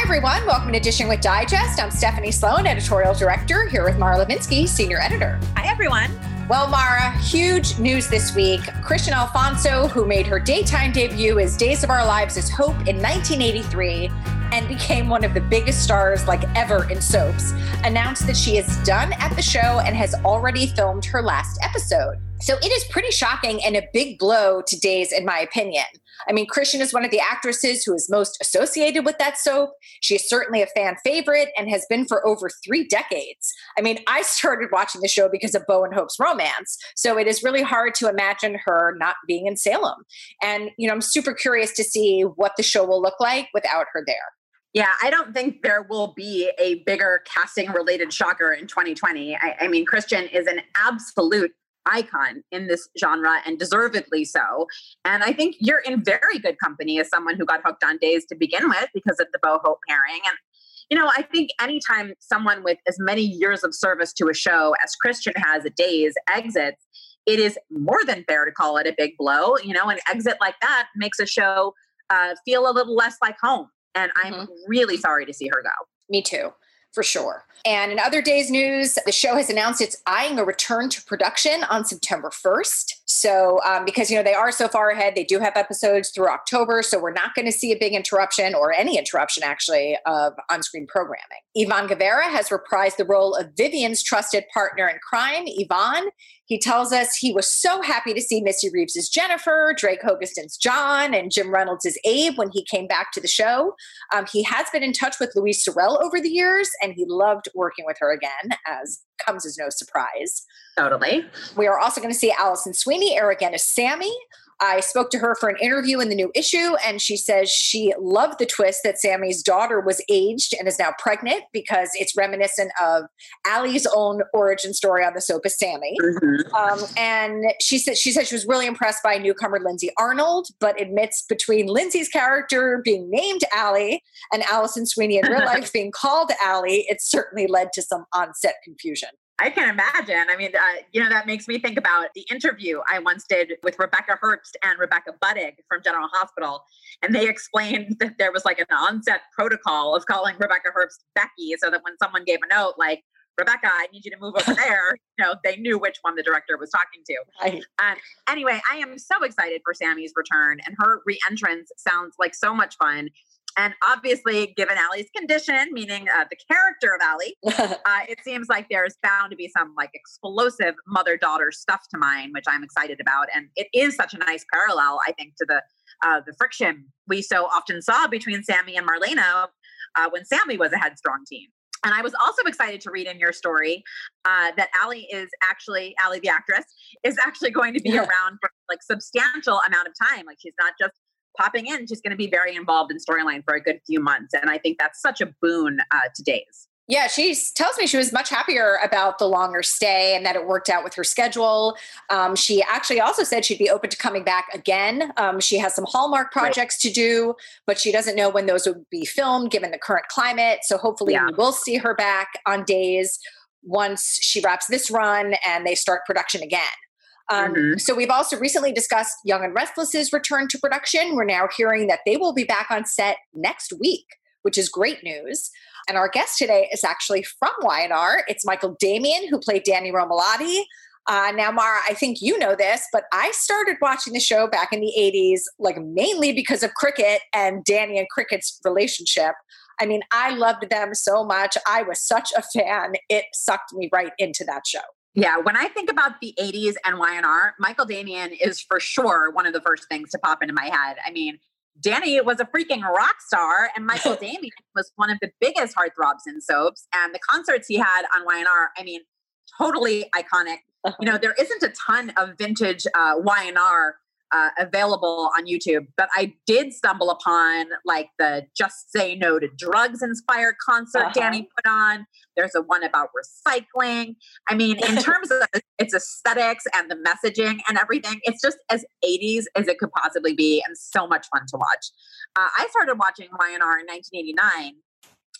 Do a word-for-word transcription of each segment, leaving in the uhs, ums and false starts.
everyone. Welcome to Dishing with Digest. I'm Stephanie Sloan, editorial director, here with Mara Levinsky, senior editor. Hi, everyone. Well, Mara, huge news this week. Christian Alfonso, who made her daytime debut as Days of Our Lives as Hope in nineteen eighty-three and became one of the biggest stars like ever in soaps, announced that she is done at the show and has already filmed her last episode. So it is pretty shocking and a big blow to Days, in my opinion. I mean, Christian is one of the actresses who is most associated with that soap. She is certainly a fan favorite and has been for over three decades. I mean, I started watching the show because of Bo and Hope's romance. So it is really hard to imagine her not being in Salem. And, you know, I'm super curious to see what the show will look like without her there. Yeah, I don't think there will be a bigger casting-related shocker in twenty twenty. I, I mean, Christian is an absolute icon in this genre, and deservedly so. And I think you're in very good company as someone who got hooked on Days to begin with because of the Bo Hope pairing. And, you know, I think anytime someone with as many years of service to a show as Christian has at Days exits, it is more than fair to call it a big blow. You know, an exit like that makes a show uh, feel a little less like home. And I'm mm-hmm. really sorry to see her go. Me too. For sure. And in other days' news, the show has announced it's eyeing a return to production on September first. So um, because, you know, they are so far ahead, they do have episodes through October. So we're not going to see a big interruption or any interruption, actually, of on-screen programming. Ivan Guevara has reprised the role of Vivian's trusted partner in crime, Ivan. He tells us he was so happy to see Missy Reeves as Jennifer, Drake Hogestyn's John, and Jim Reynolds as Abe when he came back to the show. Um, he has been in touch with Louise Sorel over the years, and he loved working with her again, as comes as no surprise. Totally. We are also going to see Allison Sweeney air again as Sammy. I spoke to her for an interview in the new issue, and she says she loved the twist that Sammy's daughter was aged and is now pregnant because it's reminiscent of Allie's own origin story on the soap as Sammy. Mm-hmm. Um, and she said she said she was really impressed by newcomer Lindsay Arnold, but admits between Lindsay's character being named Allie and Allison Sweeney in real life being called Allie, it certainly led to some on-set confusion. I can imagine. I mean, uh, you know, that makes me think about the interview I once did with Rebecca Herbst and Rebecca Budig from General Hospital. And they explained that there was like an on-set protocol of calling Rebecca Herbst Becky, so that when someone gave a note like, Rebecca, I need you to move over there, you know, they knew which one the director was talking to. Right. Um, anyway, I am so excited for Sammy's return, and her re-entrance sounds like so much fun. And obviously, given Allie's condition, meaning uh, the character of Allie, uh, it seems like there's bound to be some like explosive mother-daughter stuff to mine, which I'm excited about. And it is such a nice parallel, I think, to the uh, the friction we so often saw between Sammy and Marlena uh, when Sammy was a headstrong teen. And I was also excited to read in your story uh, that Allie is actually, Allie the actress, is actually going to be yeah. around for like substantial amount of time. Like she's not just popping in, she's going to be very involved in storyline for a good few months. And I think that's such a boon uh, to Days. Yeah, she tells me she was much happier about the longer stay and that it worked out with her schedule. Um, she actually also said she'd be open to coming back again. Um, she has some Hallmark projects right. to do, but she doesn't know when those would be filmed given the current climate. So hopefully yeah. we will see her back on Days once she wraps this run and they start production again. Um, mm-hmm. So we've also recently discussed Young and Restless's return to production. We're now hearing that they will be back on set next week, which is great news. And our guest today is actually from Y and R. It's Michael Damian, who played Danny Romalotti. Uh, now, Mara, I think you know this, but I started watching the show back in the eighties, like mainly because of Cricket and Danny and Cricket's relationship. I mean, I loved them so much. I was such a fan. It sucked me right into that show. Yeah, when I think about the eighties and Y and R, Michael Damian is for sure one of the first things to pop into my head. I mean, Danny was a freaking rock star, and Michael Damian was one of the biggest heartthrobs in soaps. And the concerts he had on Y and R, I mean, totally iconic. You know, there isn't a ton of vintage uh, Y and R uh, available on YouTube, but I did stumble upon like the Just Say No to Drugs inspired concert uh-huh. Danny put on. There's a one about recycling. I mean, in terms of its aesthetics and the messaging and everything, it's just as eighties as it could possibly be and so much fun to watch. Uh, I started watching Y and R in nineteen eighty-nine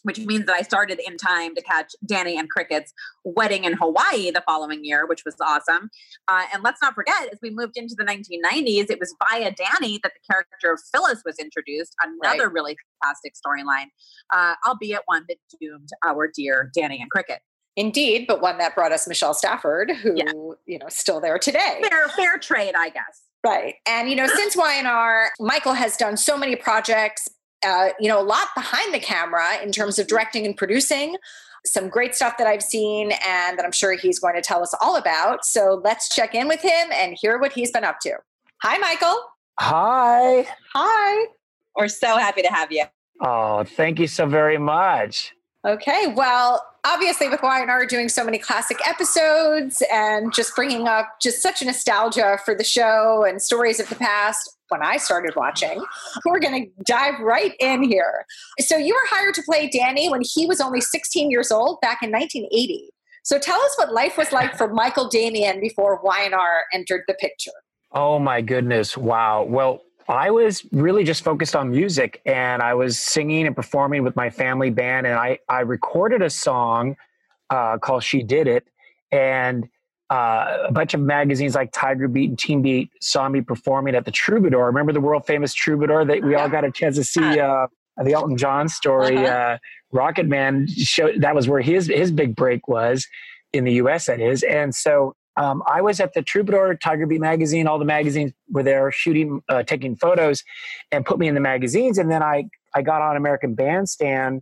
which means that I started in time to catch Danny and Cricket's wedding in Hawaii the following year, which was awesome. Uh, and let's not forget, as we moved into the nineteen nineties, it was via Danny that the character of Phyllis was introduced, another right. really fantastic storyline, uh, albeit one that doomed our dear Danny and Cricket. Indeed, but one that brought us Michelle Stafford, who, yeah. you know, still there today. Fair, fair trade, I guess. Right. And, you know, since Y and R, Michael has done so many projects, uh, you know, a lot behind the camera in terms of directing and producing, some great stuff that I've seen and that I'm sure he's going to tell us all about. So let's check in with him and hear what he's been up to. Hi, Michael. Hi. Hi. We're so happy to have you. Oh, thank you so very much. Okay. Well, obviously with Y and R doing so many classic episodes and just bringing up just such a nostalgia for the show and stories of the past when I started watching, we're going to dive right in here. So you were hired to play Danny when he was only sixteen years old back in nineteen eighty. So tell us what life was like for Michael Damian before Y and R entered the picture. Oh my goodness. Wow. Well, I was really just focused on music, and I was singing and performing with my family band, and I, I recorded a song uh, called She Did It, and uh, a bunch of magazines like Tiger Beat and Teen Beat saw me performing at the Troubadour. Remember the world famous Troubadour that we all got a chance to see, uh, the Elton John story, uh-huh. uh, Rocket Man show. That was where his, his big break was in the U S, that is. And so Um, I was at the Troubadour, Tiger Beat magazine. All the magazines were there shooting, uh, taking photos, and put me in the magazines. And then I, I got on American Bandstand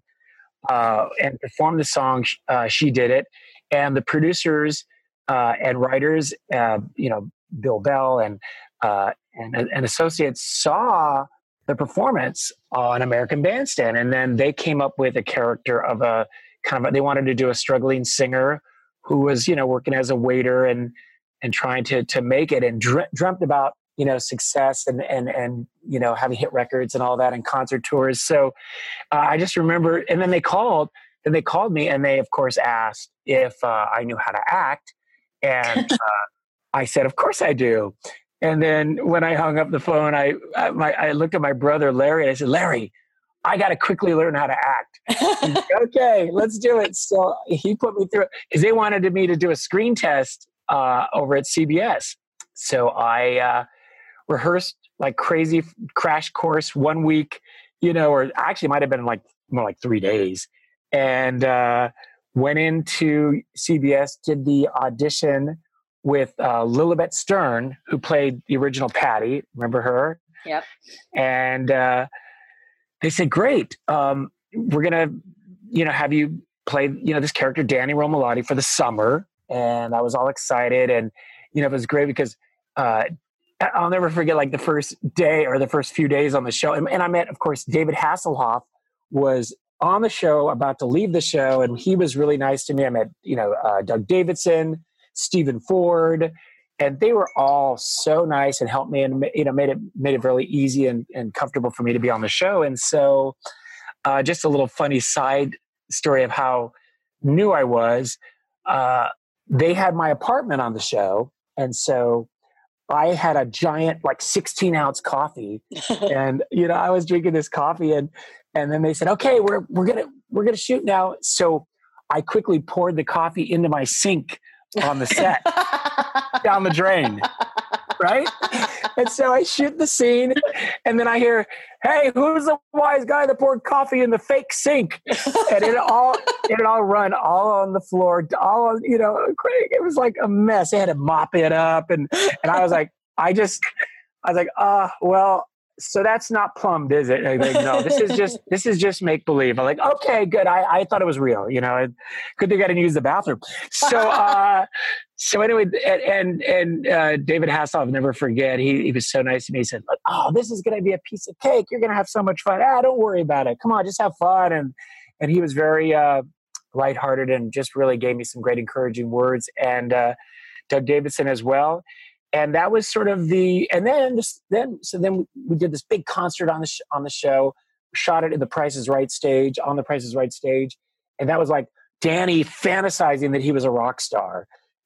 uh, and performed the song. Uh, She Did It, and the producers uh, and writers, uh, you know, Bill Bell and uh, and and associates saw the performance on American Bandstand, and then they came up with a character of a kind of. They wanted to do a struggling singer who was, you know, working as a waiter and, and trying to, to make it, and dr- dreamt about, you know, success and, and, and, you know, having hit records and all that and concert tours. So uh, I just remember, and then they called, then they called me, and they of course asked if uh, I knew how to act. And uh, I said, of course I do. And then when I hung up the phone, I, I, my, I looked at my brother, Larry, and I said, Larry, I got to quickly learn how to act. Like, okay, let's do it. So he put me through it because they wanted me to do a screen test uh, over at C B S. So I uh, rehearsed like crazy, crash course one week, you know, or actually it might have been like more like three days. And uh, went into C B S, did the audition with uh, Lilibet Stern, who played the original Patty. Remember her? Yep. And uh, they said, great, um, we're going to, you know, have you play, you know, this character, Danny Romalotti, for the summer. And I was all excited. And, you know, it was great because uh, I'll never forget like the first day or the first few days on the show. And, and I met, of course, David Hasselhoff was on the show, about to leave the show. And he was really nice to me. I met, you know, uh, Doug Davidson, Stephen Ford, and they were all so nice and helped me, and, you know, made it, made it really easy and, and comfortable for me to be on the show. And so uh, just a little funny side story of how new I was. Uh, they had my apartment on the show. And so I had a giant, like sixteen ounce coffee, and, you know, I was drinking this coffee, and, and then they said, okay, we're, we're going to, we're going to shoot now. So I quickly poured the coffee into my sink on the set down the drain. Right. And so I shoot the scene, and then I hear, hey, who's the wise guy that poured coffee in the fake sink? And it all, it all run all on the floor, all on, you know, it was like a mess. They had to mop it up. And, and I was like, I just, I was like, uh, well, so that's not plumbed, is it? And like, no, this is just, this is just make believe. I'm like, okay, good. I, I thought it was real, you know, good thing I didn't use the bathroom. So, uh, so anyway, and, and, and uh, David Hasselhoff, I'll never forget. He, he was so nice to me. He said, oh, this is going to be a piece of cake. You're going to have so much fun. Ah, don't worry about it. Come on, just have fun. And, and he was very uh, lighthearted and just really gave me some great encouraging words. And uh, Doug Davidson as well. And that was sort of the, and then this, then, so then we did this big concert on the, sh- on the show, shot it in the Price is Right stage, on the Price is Right stage. And that was like Danny fantasizing that he was a rock star.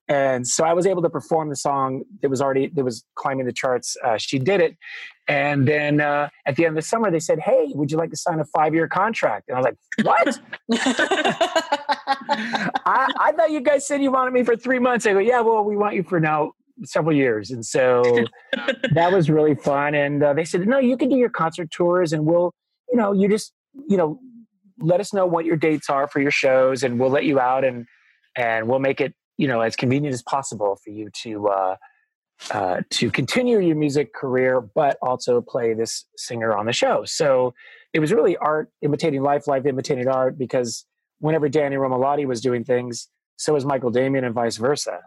And so I was able to perform the song that was already, that was climbing the charts. Uh, she did it. And then uh, at the end of the summer, they said, hey, would you like to sign a five-year contract? And I was like, what? I, I thought you guys said you wanted me for three months. I go, yeah, well, we want you for now several years. And so that was really fun. And uh, they said, no, you can do your concert tours and we'll, you know, you just, you know, let us know what your dates are for your shows and we'll let you out and, and we'll make it, you know, as convenient as possible for you to, uh, uh, to continue your music career, but also play this singer on the show. So it was really art imitating life, life imitating art, because whenever Danny Romalotti was doing things, so was Michael Damian and vice versa.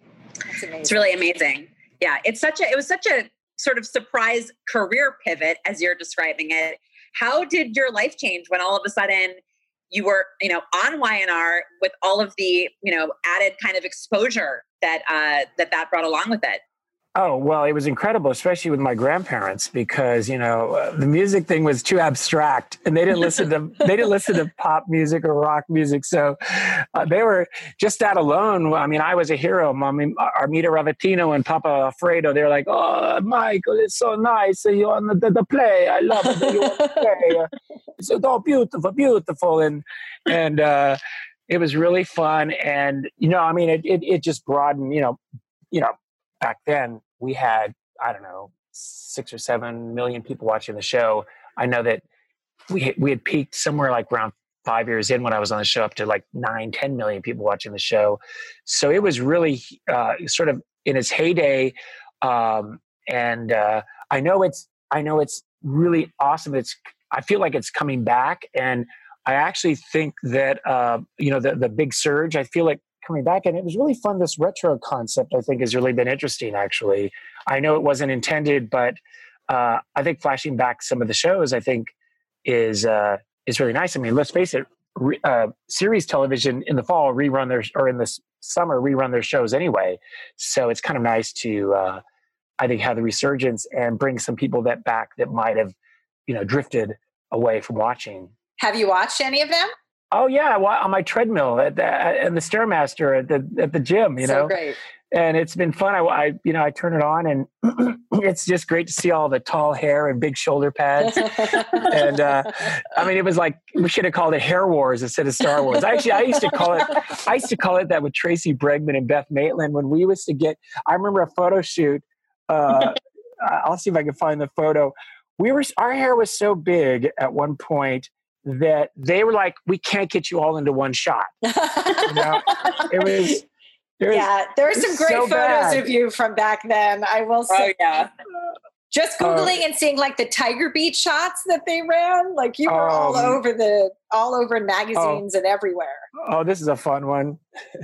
It's really amazing. Yeah. It's such a, it was such a sort of surprise career pivot as you're describing it. How did your life change when all of a sudden you were, you know, on Y N R with all of the, you know, added kind of exposure that, uh, that that brought along with it? Oh, well, it was incredible, especially with my grandparents, because, you know, uh, the music thing was too abstract and they didn't listen to, they didn't listen to pop music or rock music. So uh, they were just that alone. I mean, I was a hero. I mean, Armida Ravatino and Papa Alfredo, they're like, oh, Michael, it's so nice. You're on the, the, the play. I love it that you're on the play. It's oh, beautiful, beautiful. And, and uh, it was really fun. And, you know, I mean, it, it, it just broadened, you know, you know, back then we had, I don't know, six or seven million people watching the show. I know that we we had peaked somewhere like around five years in when I was on the show up to like nine, ten million people watching the show. So it was really uh, sort of in its heyday. Um, and uh, I know it's, I know it's really awesome. It's, I feel like it's coming back. And I actually think that, uh, you know, the, the big surge, I feel like coming back, and it was really fun. This retro concept, I think, has really been interesting, actually. I know it wasn't intended, but uh, I think flashing back some of the shows, I think, is uh, is really nice. I mean, let's face it, re- uh, series television in the fall rerun their, or in the s- summer rerun their shows anyway. So it's kind of nice to, uh, I think, have the resurgence and bring some people that back that might have, you know, drifted away from watching. Have you watched any of them? Oh yeah, on my treadmill at the, and the Stairmaster at the at the gym, you know. So great. And it's been fun. I, I you know I turn it on and it's just great to see all the tall hair and big shoulder pads. And uh, I mean, it was like we should have called it Hair Wars instead of Star Wars. Actually, I used to call it I used to call it that with Tracy Bregman and Beth Maitland when we used to get. I remember a photo shoot. Uh, I'll see if I can find the photo. We were our hair was so big at one point that they were like, we can't get you all into one shot. You know? It was, it was, yeah, there are some great so photos bad. of you from back then. I will say. Oh, yeah. Just Googling uh, and seeing like the Tiger Beat shots that they ran, like you were um, all over the, all over magazines oh, and everywhere. Oh, this is a fun one.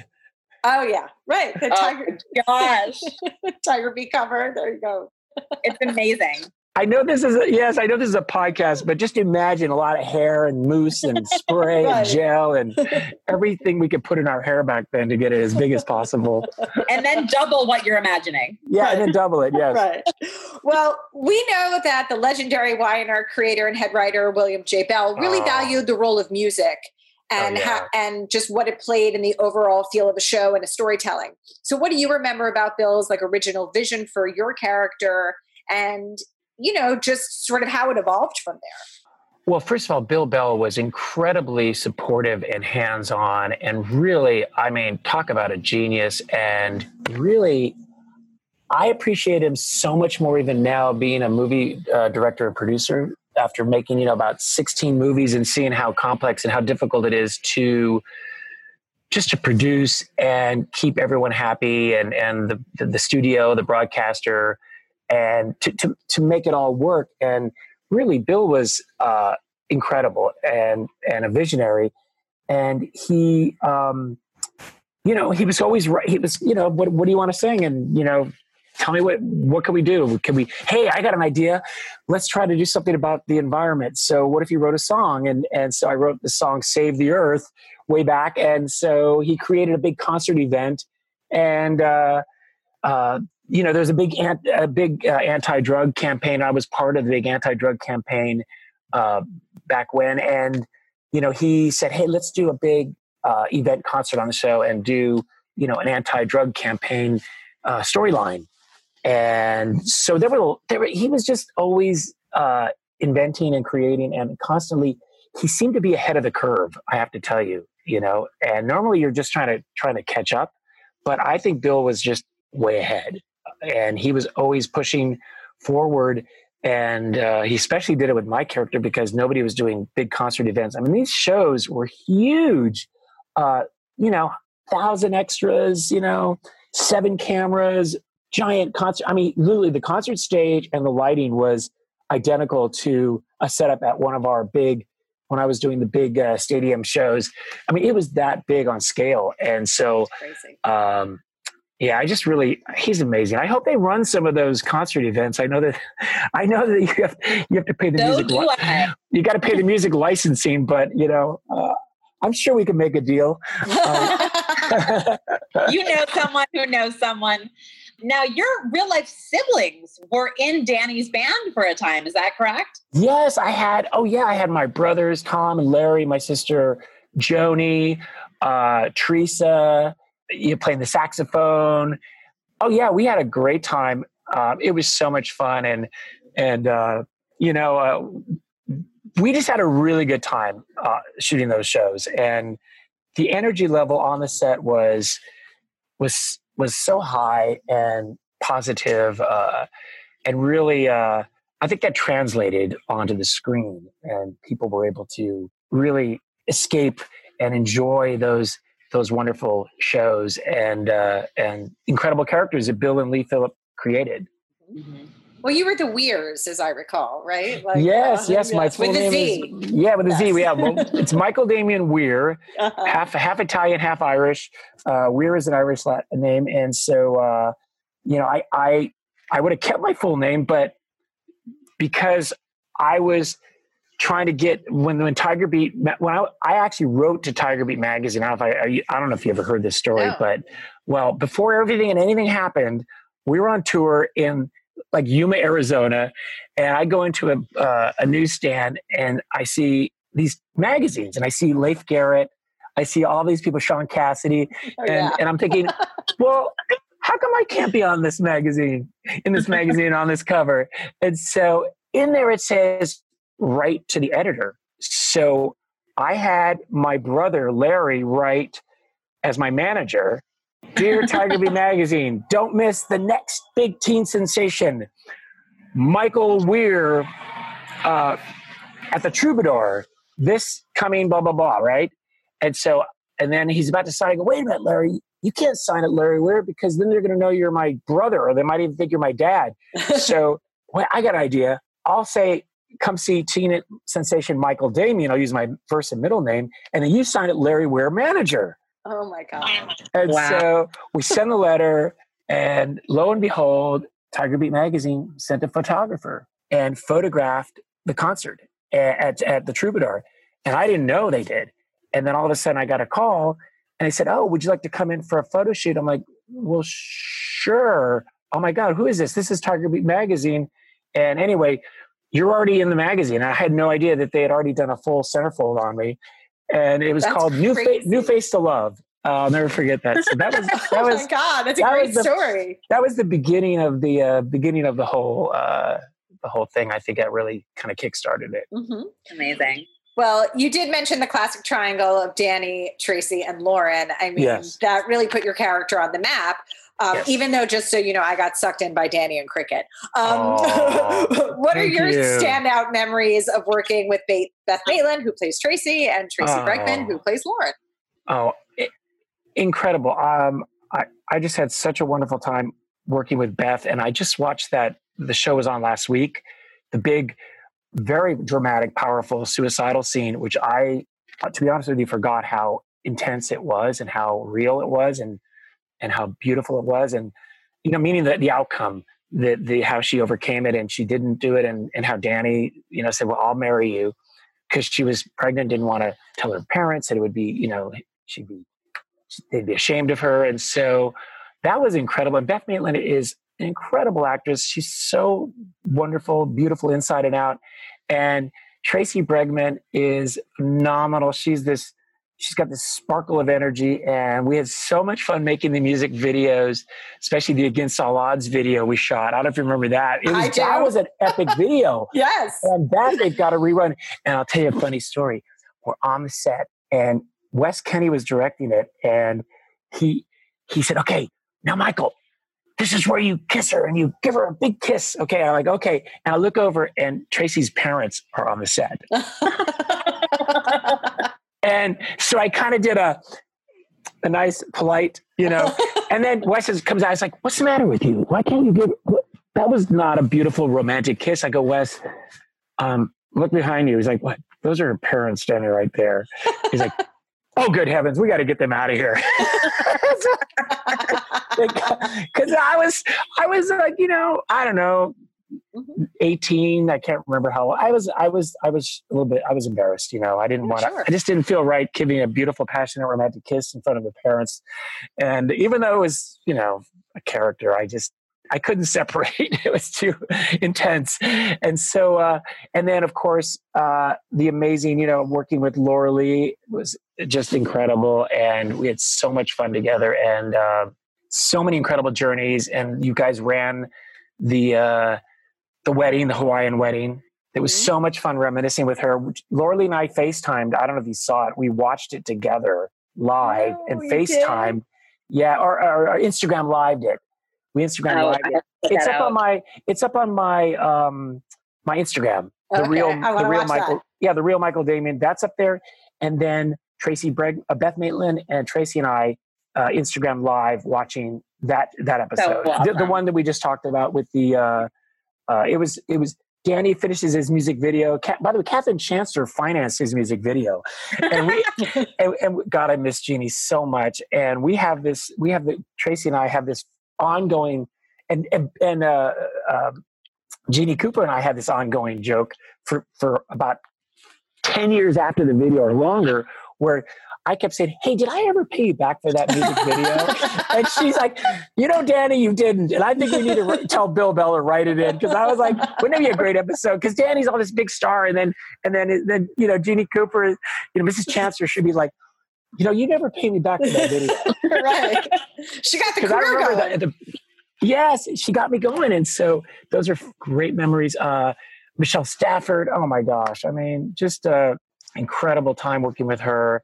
Oh yeah, right. The oh, Tiger, gosh, Tiger Beat cover. There you go. It's amazing. I know this is a, yes, I know this is a podcast, but just imagine a lot of hair and mousse and spray right. and gel and everything we could put in our hair back then to get it as big as possible. And then double what you're imagining. Yeah, right. and then double it, yes. Right. Well, we know that the legendary Y N R creator and head writer William J. Bell really oh. valued the role of music and oh, yeah. ha- and just what it played in the overall feel of a show and a storytelling. So what do you remember about Bill's like original vision for your character and you know, just sort of how it evolved from there? Well, first of all, Bill Bell was incredibly supportive and hands-on and really, I mean, talk about a genius. And really, I appreciate him so much more even now being a movie uh, director and producer after making, you know, about sixteen movies and seeing how complex and how difficult it is to just to produce and keep everyone happy and, and the, the, the studio, the broadcaster, and to, to, to make it all work. And really, Bill was uh, incredible and, and a visionary. And he, um, you know, he was always right. He was, you know, what, what do you want to sing? And, you know, tell me what, what can we do? Can we, hey, I got an idea. Let's try to do something about the environment. So what if you wrote a song? And, and so I wrote the song Save the Earth way back. And so he created a big concert event. And, uh, uh, you know, there's a big, ant, a big uh, anti-drug campaign. I was part of the big anti-drug campaign uh, back when. And, you know, he said, hey, let's do a big uh, event concert on the show and do, you know, an anti-drug campaign uh, storyline. And so there were, there were, he was just always uh, inventing and creating and constantly, he seemed to be ahead of the curve, I have to tell you, you know, and normally you're just trying to, trying to catch up. But I think Bill was just way ahead, and he was always pushing forward. And uh, he especially did it with my character because nobody was doing big concert events. I mean, these shows were huge, uh, you know, thousand extras, you know, seven cameras, giant concert. I mean, literally the concert stage and the lighting was identical to a setup at one of our big, when I was doing the big uh, stadium shows. I mean, it was that big on scale. And so, um, yeah, I just really, he's amazing. I hope they run some of those concert events. I know that, I know that you have, you have to pay the So music. do Li- I. you got to pay the music licensing, but you know, uh, I'm sure we can make a deal. Um, You know someone who knows someone. Now, your real life siblings were in Danny's band for a time. Is that correct? Yes, I had. Oh, yeah, I had my brothers, Tom and Larry, my sister, Joni, uh, Teresa, you playing the saxophone. Oh, yeah, we had a great time. Um, it was so much fun. And, and uh, you know, uh, we just had a really good time uh, shooting those shows. And the energy level on the set was was was so high and positive, uh, and really, uh, I think that translated onto the screen, and people were able to really escape and enjoy those those wonderful shows and uh, and incredible characters that Bill and Lee Phillip created. Mm-hmm. Well, you were the Weirs, as I recall, right? Like, yes, uh, yes, my full with name a Z. is yeah, with a yes. Z. Yeah, well, it's Michael Damian Weir, uh-huh. half half Italian, half Irish. Uh, Weir is an Irish name, and so uh, you know, I I I would have kept my full name, but because I was trying to get when when Tiger Beat when I I actually wrote to Tiger Beat magazine. I don't know if I I don't know if you ever heard this story, No. but well, before everything and anything happened, we were on tour in like Yuma, Arizona, and I go into a uh, a newsstand and I see these magazines, and I see Leif Garrett, I see all these people, Sean Cassidy, Oh, and yeah. and I'm thinking, well, how come I can't be on this magazine, in this magazine on this cover? And so in there it says write to the editor. So I had my brother Larry write as my manager. Dear Tiger Beat magazine, don't miss the next big teen sensation, Michael Weir uh, at the Troubadour, this coming blah, blah, blah, right? And so, and then he's about to sign. I go, wait a minute, Larry, you can't sign it, Larry Weir, because then they're going to know you're my brother, or they might even think you're my dad. So well, I got an idea. I'll say, come see teen sensation Michael Damian. I'll use my first and middle name. And then you sign it, Larry Weir, manager. Oh my God. And Wow. so we send the letter, and lo and behold, Tiger Beat magazine sent a photographer and photographed the concert at, at the Troubadour. And I didn't know they did. And then all of a sudden I got a call, and they said, oh, would you like to come in for a photo shoot? I'm like, well, sure. Oh my God, who is this? This is Tiger Beat magazine. And anyway, you're already in the magazine. I had no idea that they had already done a full centerfold on me. And it was That's called New, Fa- crazy. New Face to Love. Uh, I'll never forget that. So that was that oh was my God, that's a that great was the- story. that was the beginning of the uh, beginning of the whole uh, the whole thing. I think that really kind of kickstarted it. Mm-hmm. Amazing. Well, you did mention the classic triangle of Danny, Tracy, and Lauren. I mean, Yes. that really put your character on the map. Um, Yes. Even though, just so you know, I got sucked in by Danny and Cricket. Um, Oh, what are thank your you. standout memories of working with Beth Beth Maitland, who plays Tracy, and Tracy Oh. Bregman, who plays Lauren? Oh, i- incredible! Um, I I just had such a wonderful time working with Beth, and I just watched that the show was on last week. The big, very dramatic, powerful suicidal scene, which I, to be honest with you, forgot how intense it was and how real it was, and and how beautiful it was, and you know, meaning that the outcome, the the how she overcame it, and she didn't do it, and and how Danny, you know, said, "Well, I'll marry you," because she was pregnant, didn't want to tell her parents, that it would be, you know, she'd be they'd be ashamed of her, and so that was incredible. And Beth Maitland is an incredible actress. She's so wonderful, beautiful inside and out, and Tracy Bregman is phenomenal. She's this she's got this sparkle of energy, and we had so much fun making the music videos, especially the Against All Odds video we shot. I don't know if you remember that. It was, I do. That was an epic video. Yes. And that they've got to rerun. And I'll tell you a funny story. We're on the set, and Wes Kenny was directing it, and he he said, okay, now Michael, this is where you kiss her and you give her a big kiss. Okay. I'm like, okay. And I look over, and Tracy's parents are on the set. And so I kind of did a a nice, polite, you know, and then Wes comes out. It's like, what's the matter with you? Why can't you give, that was not a beautiful romantic kiss. I go, Wes, um, look behind you. He's like, what? Those are her parents standing right there. He's like, oh, good heavens, we got to get them out of here. Because I was, I was like, you know, I don't know, eighteen. I can't remember how I was. I was. I was a little bit. I was embarrassed. You know, I didn't yeah, want to. Sure. I just didn't feel right giving a beautiful, passionate, romantic kiss in front of the parents. And even though it was, you know, a character, I just I couldn't separate. It was too intense. And so, uh, and then of course, uh, the amazing, you know, working with Laura Lee was just incredible, and we had so much fun together, and uh, so many incredible journeys. And you guys ran the. Uh, The wedding, the Hawaiian wedding. It was mm-hmm. so much fun reminiscing with her. Laura Lee and I FaceTimed. I don't know if you saw it. We watched it together live oh, and FaceTimed. Yeah, or, or, or Instagram lived it. We Instagram oh, lived it. It's up out. on my. It's up on my um my Instagram. The okay. real, I the real Michael. That. Yeah, the real Michael Damian. That's up there. And then Tracy Breg, uh, Beth Maitland, and Tracy and I uh, Instagram live watching that that episode. So awesome. the, the one that we just talked about with the. Uh, Uh, it was, it was, Danny finishes his music video. Ka- by the way, Catherine Chancellor financed his music video. And we, and, and God, I miss Jeannie so much. And we have this, we have the, Tracy and I have this ongoing, and, and, and uh, uh, Jeannie Cooper and I had this ongoing joke for, for about ten years after the video or longer, where I kept saying, hey, did I ever pay you back for that music video? And she's like, you know, Danny, you didn't. And I think we need to re- tell Bill Bell to write it in. Because I was like, wouldn't it be a great episode? Because Danny's all this big star. And then, and then, then you know, Jeannie Cooper, you know, Missus Chancellor should be like, you know, you never paid me back for that video. Right. She got the career going. That, the, yes, she got me going. And so those are great memories. Uh, Michelle Stafford, oh my gosh. I mean, just uh, incredible time working with her.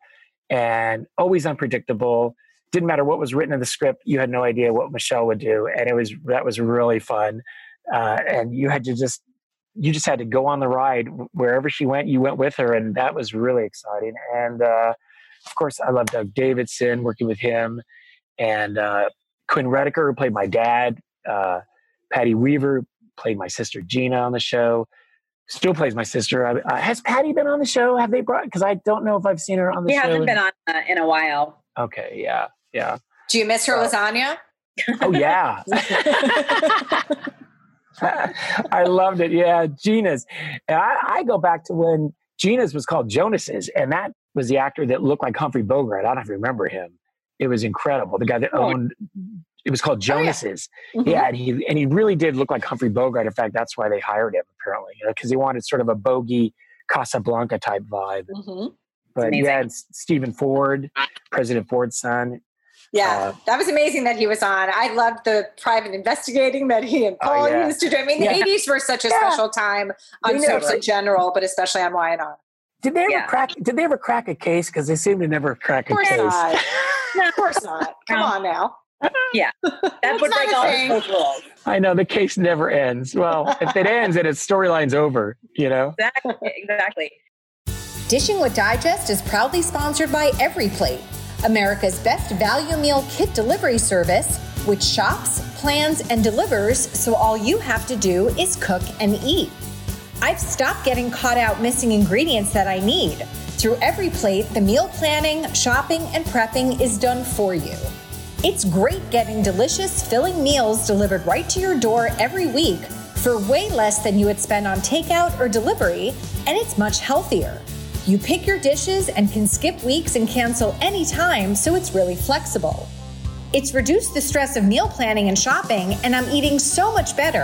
And always unpredictable. Didn't matter what was written in the script. You had no idea what Michelle would do. And it was, that was really fun. Uh, and you had to just, you just had to go on the ride. Wherever she went, you went with her. And that was really exciting. And uh, of course, I love Doug Davidson, working with him. And uh, Quinn Rediker, who played my dad. Uh, Patty Weaver played my sister Gina on the show. Still plays my sister. Uh, has Patty been on the show? Have they brought? Because I don't know if I've seen her on the she show. She hasn't been on uh, in a while. Okay, yeah, yeah. Do you miss her uh, lasagna? Oh yeah, I loved it. Yeah, Gina's. And I, I go back to when Gina's was called Jonas's, and that was the actor that looked like Humphrey Bogart. I don't know if you remember him. It was incredible. The guy that owned. It was called Jonas's. Oh, yeah. Mm-hmm. yeah, and he and he really did look like Humphrey Bogart. In fact, that's why they hired him, apparently, you know, because he wanted sort of a bogey Casablanca type vibe. Mm-hmm. But yeah, and Stephen Ford, President Ford's son. Yeah, uh, that was amazing that he was on. I loved the private investigating that he and Paul oh, yeah. used to do. I mean, the yeah. eighties were such a yeah. special time on soaps in general, but especially on Y and R. Did they ever yeah. crack? Did they ever crack a case? Because they seem to never crack a case. Not. No, of course not. Come um, on now. Yeah, that's what they call rules. I know the case never ends. Well, if it ends, then its storyline's over. You know. Exactly. Exactly. Dishing with Digest is proudly sponsored by EveryPlate, America's best value meal kit delivery service, which shops, plans, and delivers, so all you have to do is cook and eat. I've stopped getting caught out missing ingredients that I need. Through EveryPlate, the meal planning, shopping, and prepping is done for you. It's great getting delicious, filling meals delivered right to your door every week for way less than you would spend on takeout or delivery, and it's much healthier. You pick your dishes and can skip weeks and cancel anytime, so it's really flexible. It's reduced the stress of meal planning and shopping, and I'm eating so much better.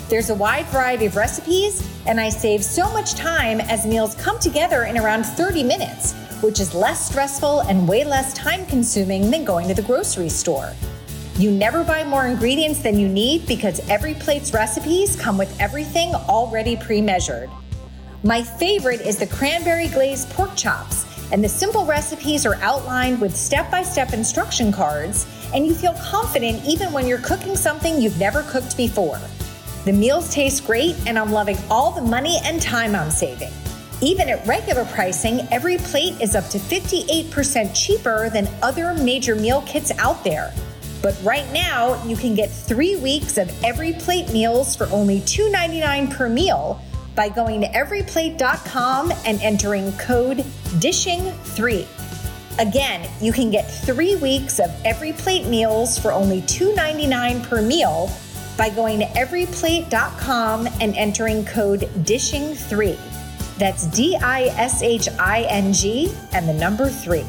There's a wide variety of recipes, and I save so much time as meals come together in around thirty minutes, which is less stressful and way less time consuming than going to the grocery store. You never buy more ingredients than you need because Every Plate's recipes come with everything already pre-measured. My favorite is the cranberry glazed pork chops, and the simple recipes are outlined with step-by-step instruction cards, and you feel confident even when you're cooking something you've never cooked before. The meals taste great, and I'm loving all the money and time I'm saving. Even at regular pricing, Every Plate is up to fifty-eight percent cheaper than other major meal kits out there. But right now, you can get three weeks of Every Plate meals for only two dollars and ninety-nine cents per meal by going to every plate dot com and entering code dishing three. Again, you can get three weeks of Every Plate meals for only two dollars and ninety-nine cents per meal by going to every plate dot com and entering code dishing three. That's D I S H I N G and the number three.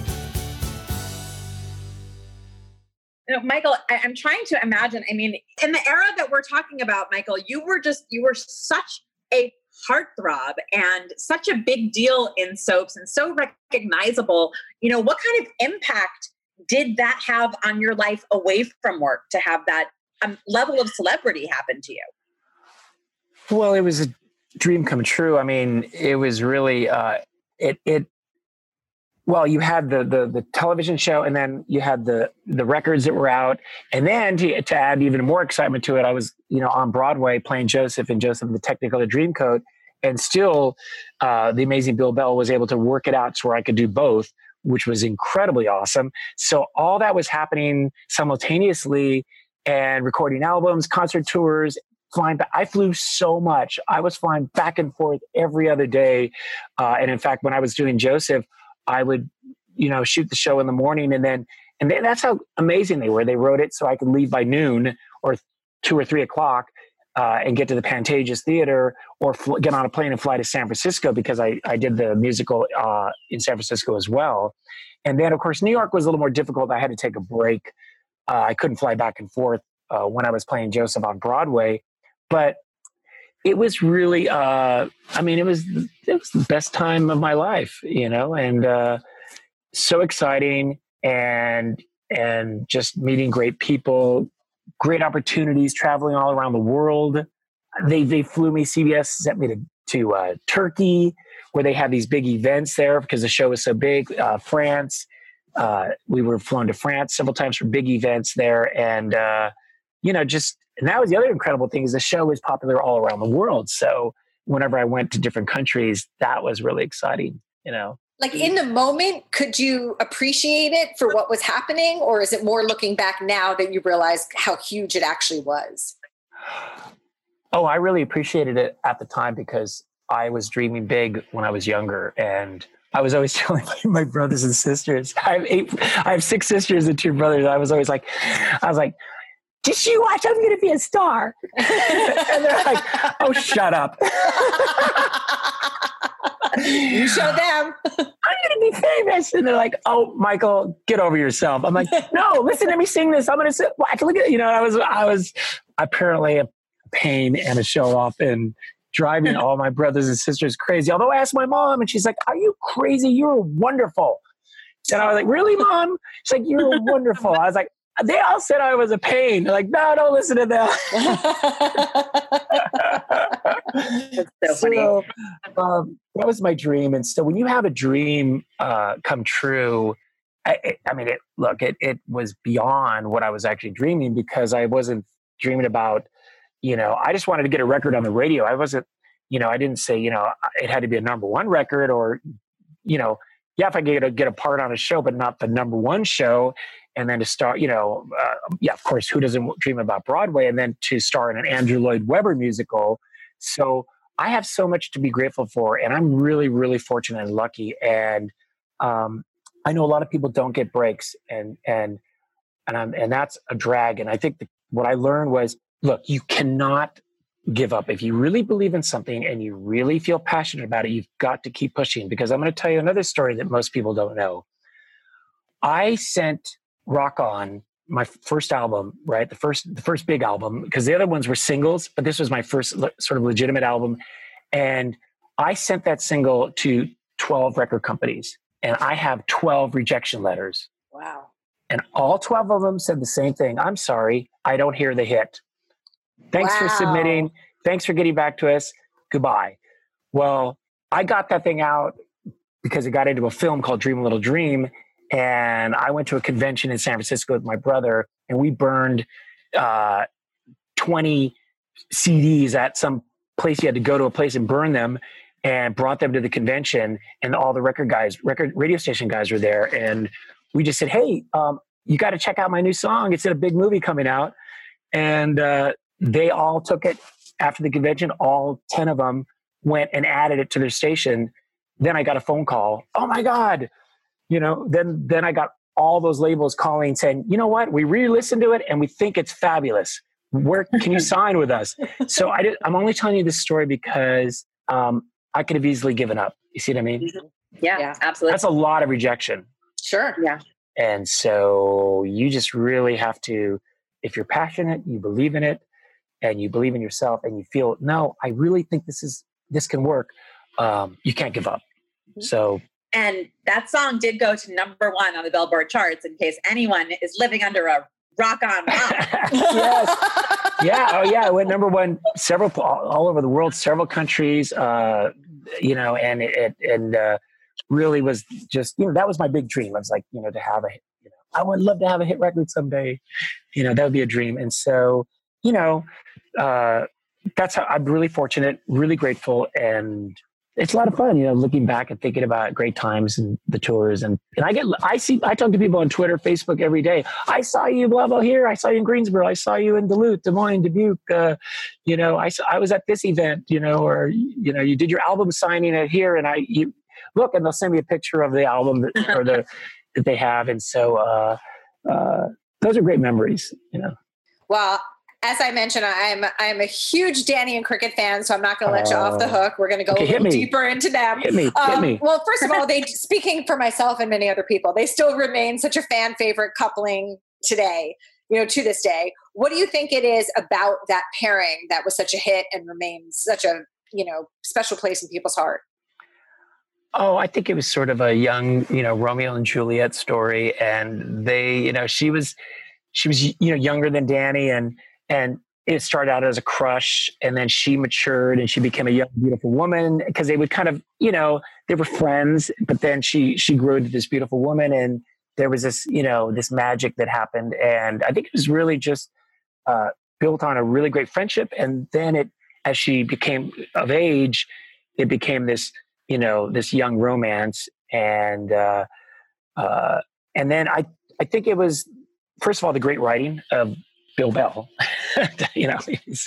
You know, Michael, I, I'm trying to imagine, I mean, in the era that we're talking about, Michael, you were just, you were such a heartthrob and such a big deal in soaps and so recognizable. You know, what kind of impact did that have on your life away from work to have that um, level of celebrity happen to you? Well, it was a dream come true. I mean, it was really, uh, it, it, well, you had the, the the television show, and then you had the the records that were out, and then to, to add even more excitement to it, I was you know on Broadway playing Joseph and Joseph and the Technicolor Dreamcoat, and still uh, the amazing Bill Bell was able to work it out so where I could do both, which was incredibly awesome. So all that was happening simultaneously, and recording albums, concert tours, flying back. I flew so much. I was flying back and forth every other day, uh, and in fact, when I was doing Joseph, I would, you know, shoot the show in the morning, and then, and then that's how amazing they were. They wrote it so I could leave by noon or two or three o'clock uh, and get to the Pantages Theater, or fl- get on a plane and fly to San Francisco, because I, I did the musical uh, in San Francisco as well. And then, of course, New York was a little more difficult. I had to take a break. Uh, I couldn't fly back and forth uh, when I was playing Joseph on Broadway, but it was really, uh, I mean, it was, it was the best time of my life, you know, and uh, so exciting, and, and just meeting great people, great opportunities, traveling all around the world. They, they flew me, C B S sent me to, to uh, Turkey, where they had these big events there because the show was so big. Uh, France, uh, we were flown to France several times for big events there. And, uh, you know, just, and that was the other incredible thing, is the show was popular all around the world. So whenever I went to different countries, that was really exciting, you know. Like in the moment, could you appreciate it for what was happening? Or is it more looking back now that you realize how huge it actually was? Oh, I really appreciated it at the time because I was dreaming big when I was younger. And I was always telling my brothers and sisters, I have eight, I have six sisters and two brothers. I was always like, I was like, just you watch, I'm going to be a star. And they're like, oh, shut up. You show them. I'm going to be famous. And they're like, oh, Michael, get over yourself. I'm like, no, listen to me sing this. I'm going to sit, watch, look at, you know, I was, I was apparently a pain and a show off and driving all my brothers and sisters crazy. Although I asked my mom, and she's like, are you crazy? You're wonderful. And I was like, really, Mom? She's like, you're wonderful. I was like, they all said I was a pain. They're like, no, don't listen to them. That's so funny. So, um, that was my dream. And so when you have a dream uh, come true, I, I mean, it, look, it, it was beyond what I was actually dreaming, because I wasn't dreaming about, you know, I just wanted to get a record on the radio. I wasn't, you know, I didn't say, you know, it had to be a number one record, or, you know, yeah, if I get a, get a part on a show, but not the number one show. And then to start, you know, uh, yeah, of course, who doesn't dream about Broadway? And then to star in an Andrew Lloyd Webber musical. So I have so much to be grateful for, and I'm really, really fortunate and lucky. And um, I know a lot of people don't get breaks, and and and I'm, and that's a drag. And I think the, what I learned was, look, you cannot give up. If you really believe in something and you really feel passionate about it, you've got to keep pushing. Because I'm going to tell you another story that most people don't know. I sent Rock On my first album, right? The first, the first big album, because the other ones were singles, but this was my first le- sort of legitimate album. And I sent that single to twelve record companies, and I have twelve rejection letters. Wow. And all twelve of them said the same thing. I'm sorry, I don't hear the hit. Thanks Wow. for submitting. Thanks for getting back to us. Goodbye. Well, I got that thing out because it got into a film called Dream a Little Dream. And I went to a convention in San Francisco with my brother, and we burned uh, twenty C Ds at some place. You had to go to a place and burn them, and brought them to the convention. And all the record guys, record radio station guys were there. And we just said, hey, um, you got to check out my new song. It's in a big movie coming out. And uh, they all took it after the convention. All ten of them went and added it to their station. Then I got a phone call. Oh my God. You know, then, then I got all those labels calling saying, you know what, we re-listened to it and we think it's fabulous. Where can you sign with us? So I did, I'm only telling you this story because um, I could have easily given up. You see what I mean? Yeah, Yeah. absolutely. That's a lot of rejection. Sure. Yeah. And so you just really have to, if you're passionate, you believe in it, and you believe in yourself, and you feel, no, I really think this is, this can work. Um, you can't give up. So. And that song did go to number one on the Billboard charts, in case anyone is living under a rock on rock. Yes. Yeah. Oh yeah. It went number one several, all, all over the world, several countries, uh, you know, and it, and, uh, really was just, you know, that was my big dream. I was like, you know, to have a, you know, I would love to have a hit record someday, you know, that would be a dream. And so, you know, uh, that's how I'm really fortunate, really grateful. And it's a lot of fun, you know, looking back and thinking about great times and the tours. And, and I get, I see, I talk to people on Twitter, Facebook every day. I saw you, blah, blah, here. I saw you in Greensboro. I saw you in Duluth, Des Moines, Dubuque. Uh, you know, I, I was at this event, you know, or, you know, you did your album signing at here. And I, you look, and they'll send me a picture of the album that, or the, that they have. And so, uh, uh, those are great memories, you know. Well, as I mentioned, I'm I'm a huge Danny and Cricket fan, so I'm not going to let you off the hook. We're going to go okay, a little me. deeper into them. Hit me, hit um, me. Well, first of all, they speaking for myself and many other people, they still remain such a fan favorite coupling today. You know, to this day. What do you think it is about that pairing that was such a hit and remains such a, you know, special place in people's heart? Oh, I think it was sort of a young, you know, Romeo and Juliet story, and they, you know, she was, she was, you know, younger than Danny, and and it started out as a crush, and then she matured and she became a young, beautiful woman, because they would kind of, you know, they were friends, but then she she grew into this beautiful woman, and there was this, you know, this magic that happened, and I think it was really just uh, built on a really great friendship, and then it, as she became of age, it became this, you know, this young romance, and uh, uh, and then I I think it was, first of all, the great writing of Bill Bell, you know, he's,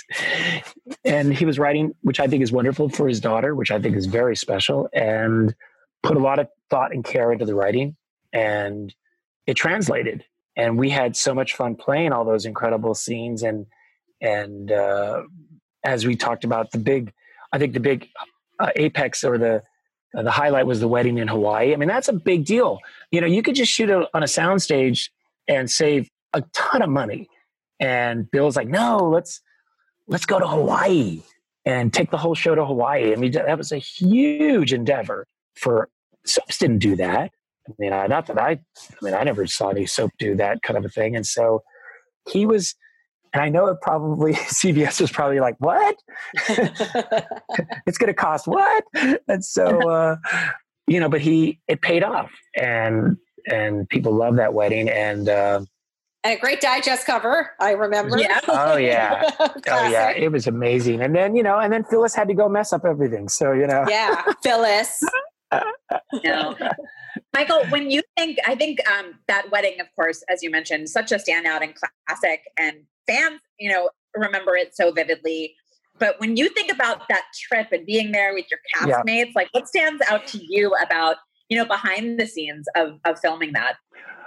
and he was writing, which I think is wonderful, for his daughter, which I think is very special, and put a lot of thought and care into the writing, and it translated, and we had so much fun playing all those incredible scenes, and and uh, as we talked about, the big, I think the big uh, apex, or the uh, the highlight was the wedding in Hawaii. I mean, that's a big deal. You know, you could just shoot it on a soundstage and save a ton of money. And Bill's like, no, let's, let's go to Hawaii and take the whole show to Hawaii. I mean, that was a huge endeavor for soaps. Didn't do that. I mean, I, not that I, I mean, I never saw any soap do that kind of a thing. And so he was, and I know it probably, C B S was probably like, what? It's going to cost what? And so, uh, you know, but he, it paid off, and, and people love that wedding. And, uh, And a great digest cover, I remember. Yeah. Oh yeah. Oh yeah. It was amazing. And then, you know, and then Phyllis had to go mess up everything. So, you know. Yeah, Phyllis. No. Michael, when you think, I think um, that wedding, of course, as you mentioned, such a standout and classic, and fans, you know, remember it so vividly. But when you think about that trip and being there with your castmates, yeah. like what stands out to you about, you know, behind the scenes of, of filming that?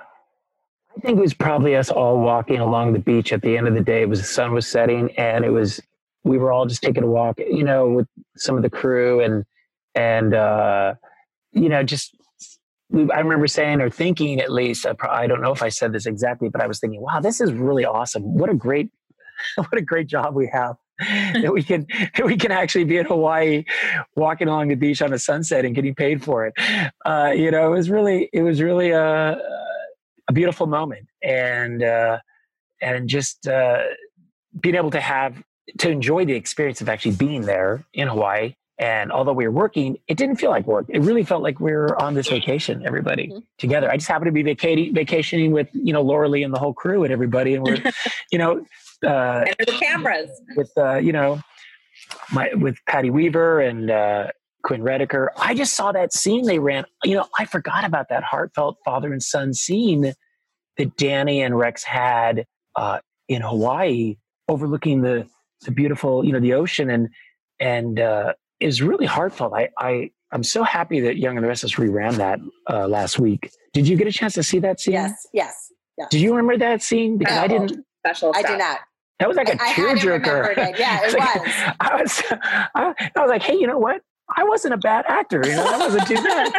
I think it was probably us all walking along the beach at the end of the day. It was, the sun was setting, and it was, we were all just taking a walk, you know, with some of the crew, and, and, uh, you know, just I remember saying or thinking, at least, I, pro- I don't know if I said this exactly, but I was thinking, wow, this is really awesome. What a great, what a great job we have that we can, that we can actually be in Hawaii, walking along the beach on a sunset and getting paid for it. Uh, you know, it was really, it was really a, a beautiful moment. And, uh, and just uh, being able to have, to enjoy the experience of actually being there in Hawaii. And although we were working, it didn't feel like work. It really felt like we were on this vacation, everybody mm-hmm. together. I just happened to be vacating, vacationing with, you know, Laura Lee and the whole crew and everybody. And we're, you know, uh, and the cameras with, uh, you know, my, with Patty Weaver and uh, Quinn Redeker. I just saw that scene they ran. You know, I forgot about that heartfelt father and son scene that Danny and Rex had uh, in Hawaii, overlooking the, the beautiful, you know, the ocean, and, and, uh, is really heartfelt. I, I, I'm so happy that Young and the Restless reran that uh, last week. Did you get a chance to see that scene? Yes, yes. yes. Did you remember that scene? Because no, I didn't. Special I did not. That was like a I, tearjerker. I yeah, it like, was. I was. I, I was like, hey, you know what? I wasn't a bad actor. You know, I wasn't too bad.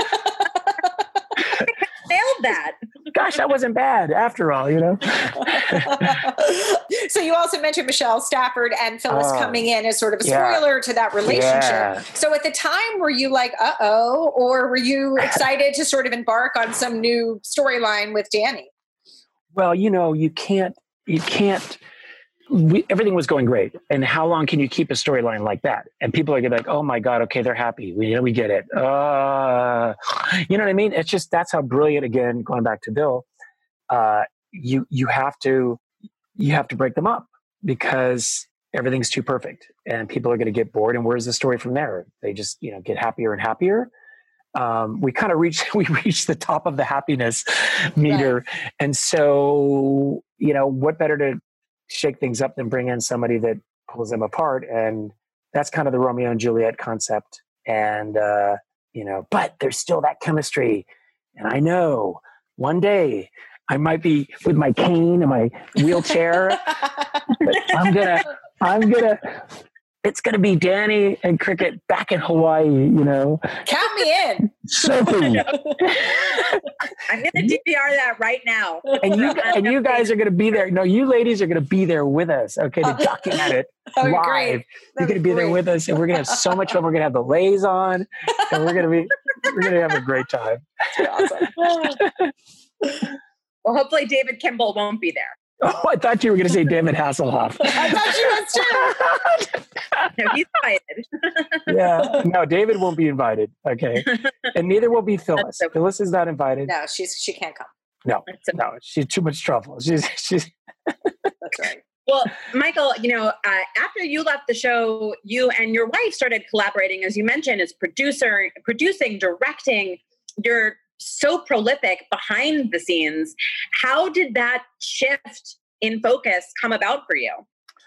Nailed that. Gosh, that wasn't bad after all, you know. So you also mentioned Michelle Stafford and Phyllis oh, coming in as sort of a yeah. spoiler to that relationship. Yeah. So at the time, were you like, uh-oh, or were you excited to sort of embark on some new storyline with Danny? Well, you know, you can't, you can't, we, everything was going great. And how long can you keep a storyline like that? And people are gonna be like, oh my God, okay, they're happy. We, we get it. Uh, you know what I mean? It's just, that's how brilliant, again, going back to Bill, uh, you, you have to, you have to break them up because everything's too perfect and people are going to get bored. And where's the story from there? They just, you know, get happier and happier. Um, we kind of reach, we reach the top of the happiness meter. Right. And so, you know, what better to shake things up than bring in somebody that pulls them apart. And that's kind of the Romeo and Juliet concept. And, uh, you know, but there's still that chemistry. And I know one day I might be with my cane and my wheelchair, but I'm gonna, I'm gonna, it's gonna be Danny and Cricket back in Hawaii, you know. Count me in. Surfing. I'm gonna D V R that right now. And you and you guys are gonna be there. No, you ladies are gonna be there with us, okay, to document it live. Great. You're gonna be great. There with us, and we're gonna have so much fun. We're gonna have the lays on, and we're gonna be, we're gonna have a great time. That's awesome. Well, hopefully David Kimball won't be there. Oh, I thought you were going to say David Hasselhoff. I thought you was too. No, he's invited. Yeah, no, David won't be invited. Okay, and neither will be Phyllis. So Phyllis is not invited. No, she's she can't come. No, no, she's too much trouble. She's she's. That's right. Well, Michael, you know, uh, after you left the show, you and your wife started collaborating, as you mentioned, as producer, producing, directing. You're so prolific behind the scenes. How did that shift in focus come about for you?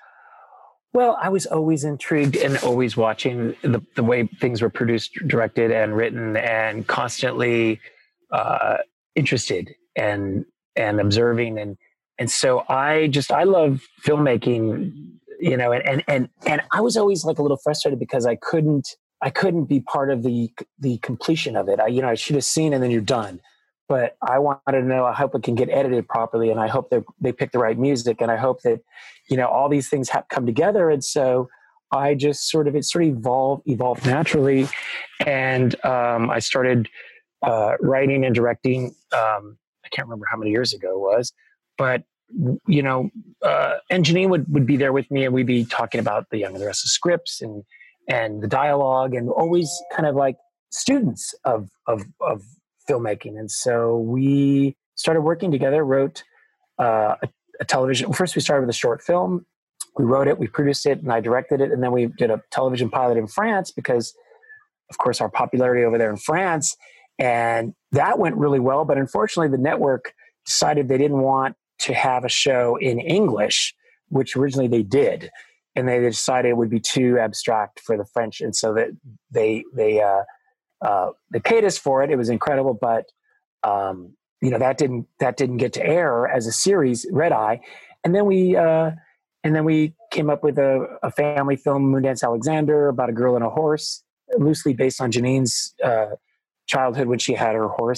Well, I was always intrigued and always watching the, the way things were produced, directed, and written, and constantly uh, interested and and observing. And and so I just, I love filmmaking, you know, and, and, and, and I was always like a little frustrated because I couldn't, I couldn't be part of the the completion of it. I, you know, I should have seen and then you're done. But I wanted to know, I hope it can get edited properly, and I hope that they pick the right music, and I hope that, you know, all these things have come together. And so I just sort of, it sort of evolved, evolved naturally. And um, I started uh, writing and directing. Um, I can't remember how many years ago it was, but, you know, uh, and Janine would, would be there with me, and we'd be talking about the Young and the Restless scripts and, and the dialogue, and always kind of like students of, of, of filmmaking. And so we started working together, wrote uh, a, a television. Well, first we started with a short film. We wrote it, we produced it, and I directed it. And then we did a television pilot in France because, of course, our popularity over there in France. And that went really well. But unfortunately, the network decided they didn't want to have a show in English, which originally they did. And they decided it would be too abstract for the French. And so that they, they, uh, uh, they paid us for it. It was incredible. But, um, you know, that didn't, that didn't get to air as a series, Red Eye. And then we, uh, and then we came up with a, a family film, Moondance Alexander, about a girl and a horse, loosely based on Janine's, uh, childhood when she had her horse.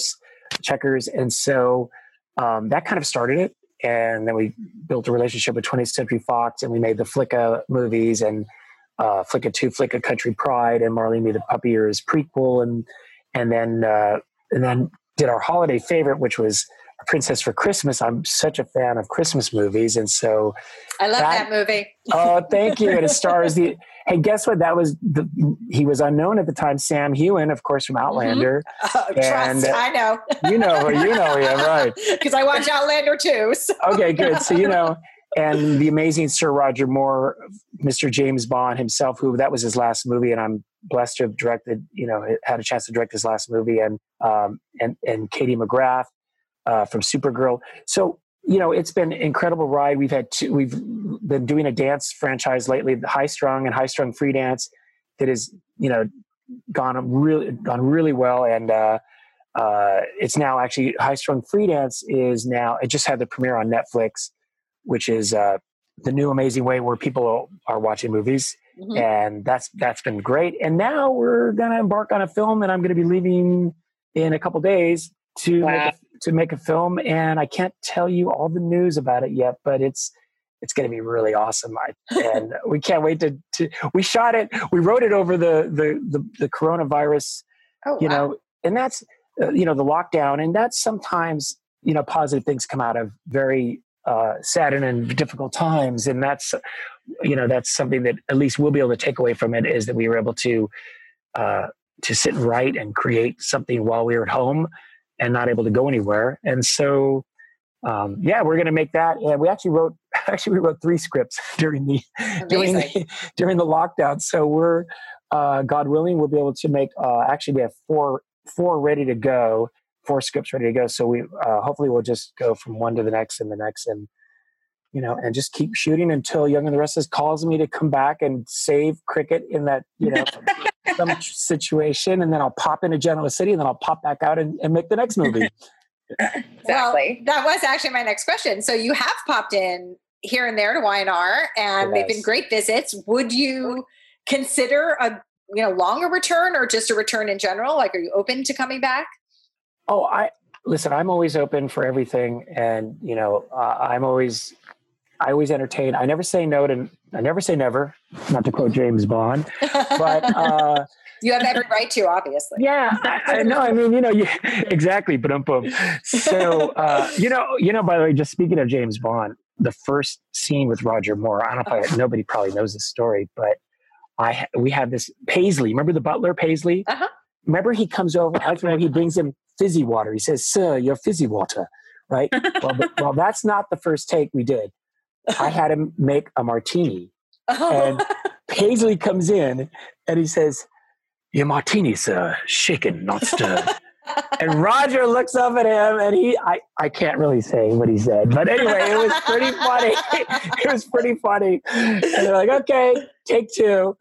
Checkers. And so um, that kind of started it. And then we built a relationship with twentieth Century Fox, and we made the Flicka movies and uh, Flicka two, Flicka Country Pride, and Marley and Me the Puppy Ears prequel, and and then uh, and then did our holiday favorite, which was A Princess for Christmas. I'm such a fan of Christmas movies, and so I love that, that movie. Oh, thank you. And it stars the. Hey, guess what? That was the. He was unknown at the time. Sam Heughan, of course, from Outlander. Mm-hmm. Oh, and, trust, I know. You know, you know, yeah, right. Because I watch Outlander too. So. Okay, good. So you know, and the amazing Sir Roger Moore, Mister James Bond himself, who that was his last movie, and I'm blessed to have directed. You know, had a chance to direct his last movie, and um, and and Katie McGrath uh, from Supergirl. So. You know, it's been an incredible ride. We've had two, we've been doing a dance franchise lately, the High Strung and High Strung Free Dance, that has, you know, gone really, gone really well. And uh, uh, it's now actually High Strung Free Dance is now, it just had the premiere on Netflix, which is uh, the new amazing way where people are watching movies. Mm-hmm. And that's, that's been great. And now we're going to embark on a film, and I'm going to be leaving in a couple days to wow. make a, to make a film, and I can't tell you all the news about it yet, but it's it's going to be really awesome. I, and we can't wait to, to we shot it, we wrote it over the the the, the coronavirus, oh, you wow. know, and that's uh, you know the lockdown, and that's sometimes you know positive things come out of very uh, sad and difficult times, and that's you know that's something that at least we'll be able to take away from it, is that we were able to uh, to sit and write and create something while we were at home and not able to go anywhere. And so, um, yeah, we're going to make that. And we actually wrote, actually we wrote three scripts during the, during the, during the lockdown. So we're, uh, God willing, we'll be able to make, uh, actually we have four, four ready to go, four scripts ready to go. So we, uh, hopefully we'll just go from one to the next and the next, and, you know, and just keep shooting until Young and the Restless calls me to come back and save cricket in that, you know, some situation, and then I'll pop into Genoa City, and then I'll pop back out and, and make the next movie. Exactly. Well, that was actually my next question. So you have popped in here and there to Y and R, and they've been great visits. Would you consider a you know longer return, or just a return in general? Like, are you open to coming back? Oh, I listen. I'm always open for everything, and you know, uh, I'm always. I always entertain. I never say no to, I never say never, not to quote James Bond, but, uh, you have every right to, obviously. Yeah, I, I know. I mean, you know, you, exactly. But um, so, uh, you know, you know, by the way, just speaking of James Bond, the first scene with Roger Moore, I don't know if I, nobody probably knows this story, but I, we had this Paisley, remember the butler Paisley? Uh-huh. Remember he comes over, I remember he brings him fizzy water. He says, "Sir, your fizzy water," right? well, but, well, that's not the first take we did. I had him make a martini, and Paisley comes in and he says, "Your martini, sir, shaken, not stirred." And Roger looks up at him, and he, I, I can't really say what he said, but anyway, it was pretty funny. It was pretty funny. And they're like, "Okay, take two."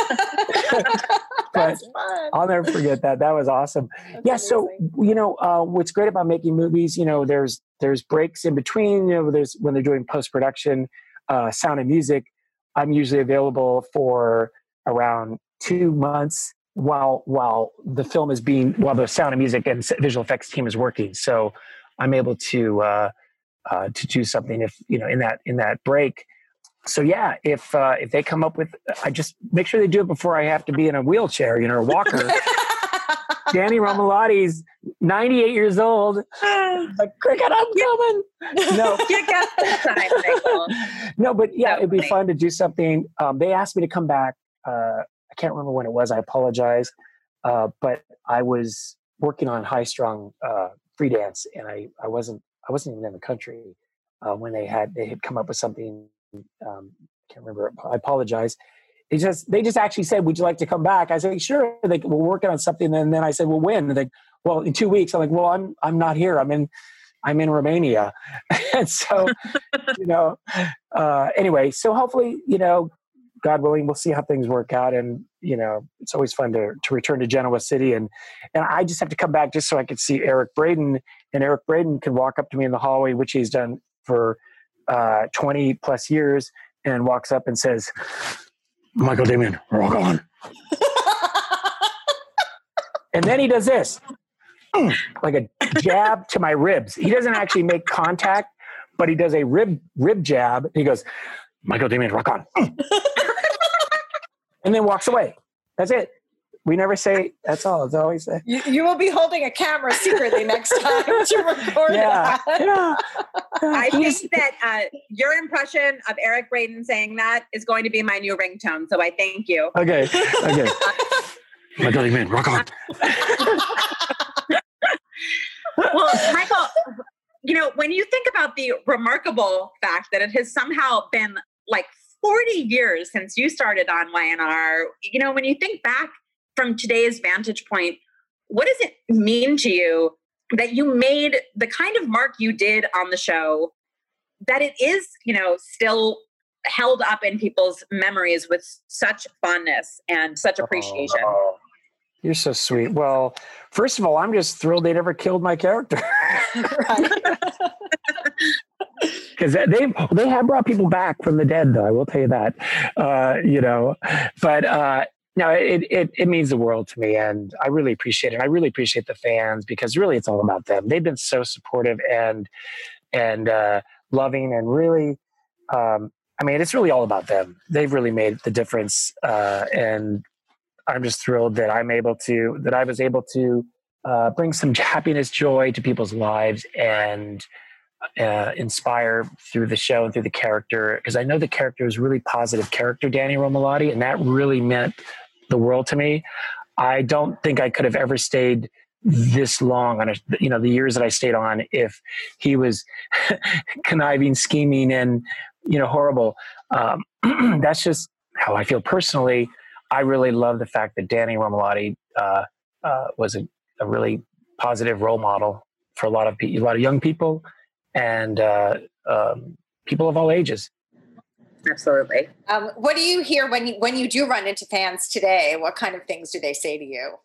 But I'll never forget that. That was awesome. That's yeah. Amazing. So, you know, uh, what's great about making movies, you know, there's, there's breaks in between, you know, there's when they're doing post-production, uh, sound and music. I'm usually available for around two months while, while the film is being, while the sound and music and visual effects team is working. So I'm able to, uh, uh, to do something if, you know, in that, in that break. So yeah, if uh, if they come up with, I just make sure they do it before I have to be in a wheelchair, you know, or a walker. Danny Romolotti's ninety-eight years old. Like, "Cricket, I'm coming." No, you got the time, Michael. No, but yeah, so it'd be funny. fun to do something. Um, they asked me to come back. Uh, I can't remember when it was. I apologize, uh, but I was working on High Strung uh, Free Dance, and I, I wasn't I wasn't even in the country uh, when they had they had come up with something. Um, I can't remember. I apologize. They just, they just actually said, "Would you like to come back?" I said, "Sure." They we're working on something. And then I said, "Well, when?" And they, "Well, in two weeks." I'm like, "Well, I'm, I'm not here. I'm in, I'm in Romania." And so, you know, uh, anyway, so hopefully, you know, God willing, we'll see how things work out. And, you know, it's always fun to, to return to Genoa City. And, and I just have to come back just so I could see Eric Braeden, and Eric Braeden can walk up to me in the hallway, which he's done for uh, twenty plus years, and walks up and says, "Michael Damian, rock on." And then he does this, like a jab to my ribs. He doesn't actually make contact, but he does a rib rib jab. He goes, Michael Damian, rock on. And then walks away. That's it. We never say, that's all. It's always say. You, you will be holding a camera secretly next time to record yeah, that. Yeah. I think that uh, your impression of Eric Braeden saying that is going to be my new ringtone. So I thank you. Okay. Okay. Michael Damian, rock on. Well, Michael, you know, when you think about the remarkable fact that it has somehow been like forty years since you started on Y N R, you know, when you think back from today's vantage point, what does it mean to you that you made the kind of mark you did on the show, that it is, you know, still held up in people's memories with such fondness and such appreciation? Oh, you're so sweet. Well, first of all, I'm just thrilled they never killed my character. Because they they have brought people back from the dead, though. I will tell you that. Uh, you know, but uh, no, it, it it means the world to me, and I really appreciate it. I really appreciate the fans, because really it's all about them. They've been so supportive and and uh, loving, and really, um, I mean, it's really all about them. They've really made the difference, uh, and I'm just thrilled that I'm able to that I was able to uh, bring some happiness, joy to people's lives, and uh, inspire through the show and through the character. Because I know the character is really positive character, Danny Romalotti, and that really meant the world to me. I don't think I could have ever stayed this long on a, you know, the years that I stayed on if he was conniving, scheming, and, you know, horrible. Um, that's just how I feel personally. I really love the fact that Danny Romalotti uh, uh, was a, a really positive role model for a lot of pe- a lot of young people and uh, um, people of all ages. Absolutely. Um, what do you hear when you, when you do run into fans today? What kind of things do they say to you?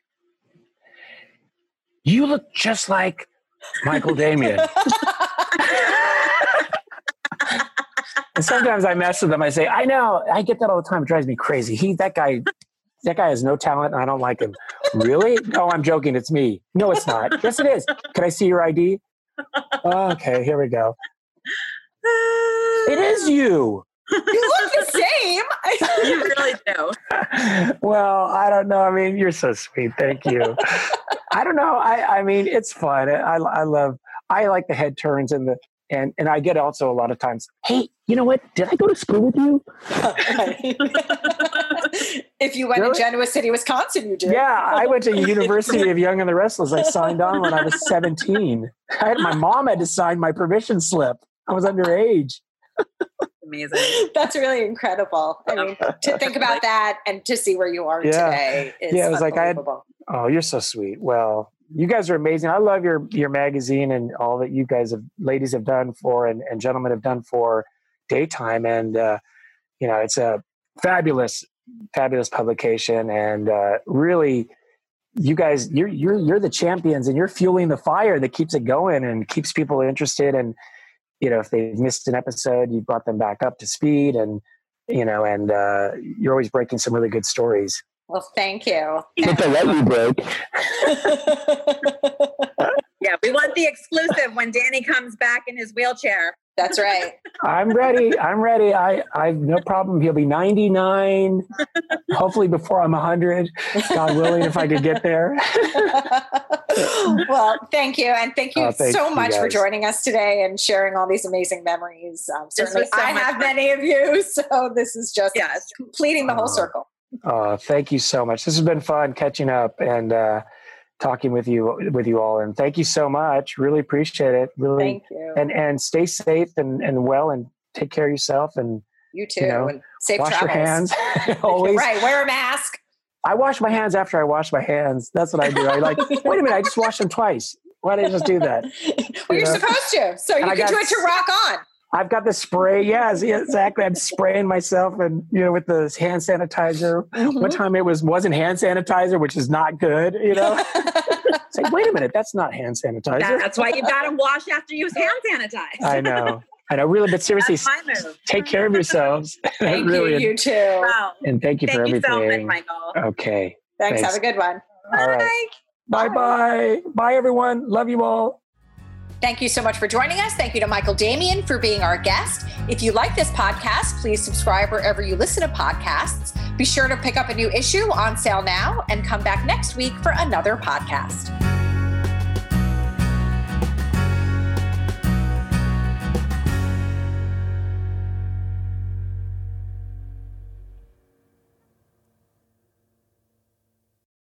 You look just like Michael Damian. And sometimes I mess with them. I say, I know, I get that all the time. It drives me crazy. He, that guy, that guy has no talent, and I don't like him. Really? No, I'm joking. It's me. No, it's not. Yes, it is. Can I see your I D? Oh, okay, here we go. It is you. You look the same. You really do. Well, I don't know. I mean, you're so sweet. Thank you. I don't know. I, I mean, it's fun. I, I love, I like the head turns and the, and, and I get also a lot of times, hey, you know what? Did I go to school with you? If you went Really? to Genoa City, Wisconsin, you did. Yeah, I went to University of Young and the Restless. I signed on when I was seventeen. I had, my mom had to sign my permission slip. I was underage. Amazing. That's really incredible. I mean, to think about that and to see where you are Yeah. today is Yeah, it was like I had- unbelievable. Oh, you're so sweet. Well, you guys are amazing. I love your your magazine and all that you guys have, ladies have done for, and, and gentlemen have done for Daytime. And, uh, you know, it's a fabulous, fabulous publication. And uh, really, you guys, you're, you're, you're the champions, and you're fueling the fire that keeps it going and keeps people interested. And, you know, if they've missed an episode, you brought them back up to speed, and, you know, and uh, you're always breaking some really good stories. Well, thank you. But the let you break. Yeah, we want the exclusive when Danny comes back in his wheelchair. That's right. I'm ready. I'm ready. I, I have no problem. He'll be ninety-nine, hopefully before I'm one hundred, God willing, if I could get there. Well, thank you. And thank you Oh, thank so you much for guys. joining us today and sharing all these amazing memories. Um, This certainly was so I much have fun. many of you. So this is just Yes. completing the whole Oh. circle. Uh, thank you so much. This has been fun catching up and uh, talking with you with you all. And thank you so much. Really appreciate it. Really, Thank you. and and stay safe and, and well, and take care of yourself, and You too. you know, and safe wash travels. your hands. Always. Right. Wear a mask. I wash my hands after I wash my hands. That's what I do. I like. Wait a minute. I just washed them twice. Why did I just do that? Well, you're know? supposed to. So you And I can got do it to s- rock on. I've got the spray. Yes, yeah, exactly. I'm spraying myself, and you know, with the hand sanitizer. One time it was wasn't hand sanitizer, which is not good. You know, it's like, wait a minute, that's not hand sanitizer. That's why you got to wash after you use hand sanitize. I know, I know. Really, but seriously, That's my move. take care of yourselves. Thank really, you. You too. Wow. and thank you Thank for you everything. so much, Michael. Okay, Thanks. Thanks. Have a good one. all right. Bye. Bye-bye. Bye, everyone. Love you all. Thank you so much for joining us. Thank you to Michael Damian for being our guest. If you like this podcast, please subscribe wherever you listen to podcasts. Be sure to pick up a new issue on sale now and come back next week for another podcast.